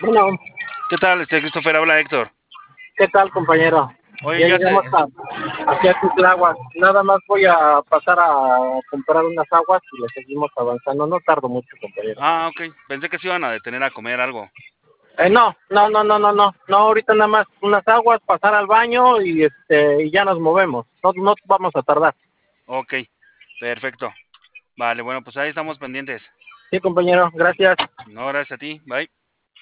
Bueno, ¿Qué tal, Christopher? Habla Héctor. ¿qué tal, compañero? Oye, Ya ya llegamos te... aquí a Cuitláhuac. Nada más voy a pasar a comprar unas aguas y le seguimos avanzando. No tardo mucho, compañero. Ah, ok. Pensé que se iban a detener a comer algo. No. Ahorita nada más unas aguas, pasar al baño y ya nos movemos. No vamos a tardar. Ok, perfecto. Vale, bueno, pues ahí estamos pendientes. Sí, compañero. Gracias. No, gracias a ti. Bye.